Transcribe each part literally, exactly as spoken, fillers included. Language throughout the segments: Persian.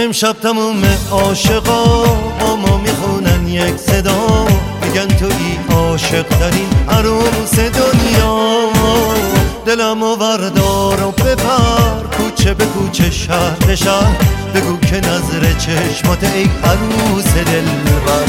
امشب تموم عاشقا با ما میخونن یک صدا، میگن تویی عاشق ترین عروس دنیا. دلمو وردار و ببر کوچه به کوچه شهر به شهر، بگو که نظر چشمات ای عروس دلبر.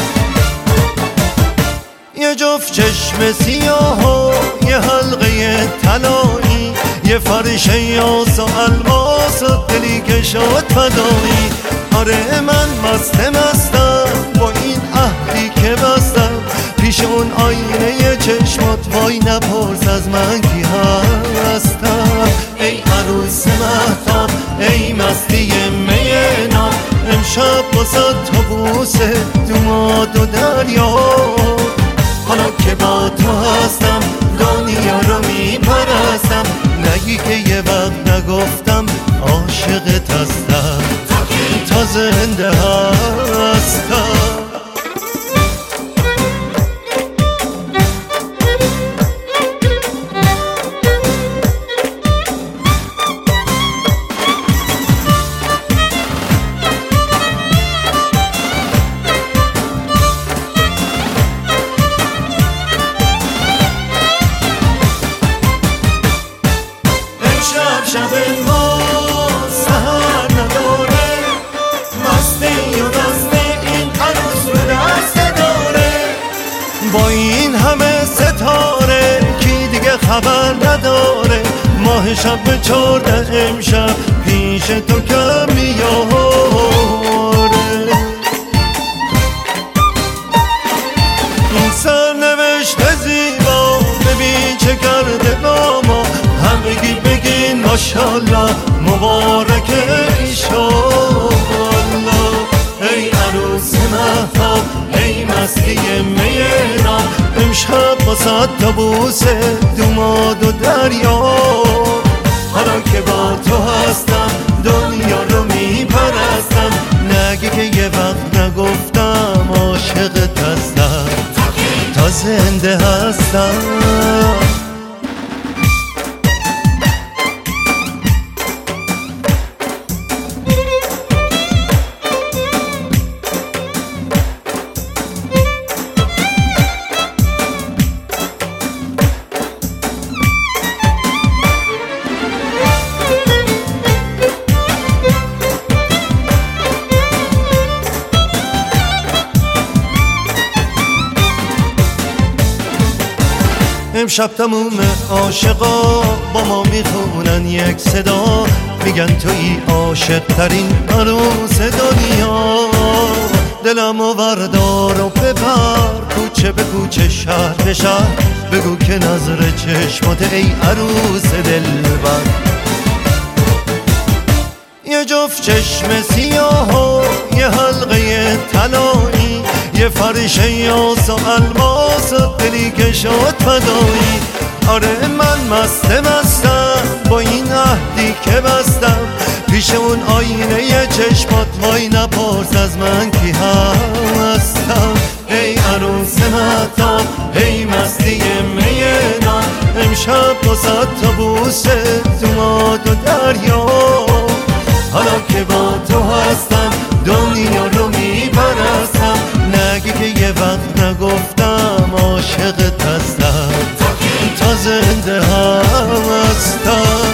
یه جفت چشم سیاه و یه حلقه طلایی، یه فرش یاس و الماس و دلی که شد فدایی. آره من مست مستم با این عهدی که بستم، پیش اون آینه چشمات وای نپرس از من کی هستم. ای عروس مهتاب ای مستی مینا، امشب باسد تا بوسه دوماد و دریا. حالا که با تو هستم دنیا رو میپرستم، نگی که یه وقت نگفتم عاشقت هستم، تا زنده هستم. شب ما سهر نداره، مستی و ناز این عروس رو دست داره. با این همه ستاره کی دیگه خبر نداره، ماه شب به چارده امشب پیش تو کم میاره. این سرنوشت زیبا ببین چه کرده با ما، همگی بگین ماشالله مبارک ایشالله. ای عروس مهتاب ای مستی مینا، امشب باسد تا بوسه دوماد و دریا. حالا که با تو هستم دنیا رو میپرستم، نگی که یه وقت نگفتم عاشقت هستم، تا زنده هستم. امشب تموم عاشقا با ما میخونن یک صدا، میگن تویی عاشق ترین عروس دنیا. دلمو وردار و ببر کوچه به کوچه شهر به شهر، بگو که نظر چشمات ای عروس دلبر. یه جفت چشم سیاه و یه حلقه طلایی، یه فرش یاس و الماس و دلی که شد فدایی. آره من مست مستم با این عهدی که بستم، پیش اون آینه چشمات وای نپرس از من کی هستم. ای عروس مهتاب ای مستی مینا، امشب باسد تا بوسه دوماد و دریا. حالا که با تو هستم دنیا رو میپرستم، نگی که یه وقت نگفتم عاشقت هستم، تا زنده هستم.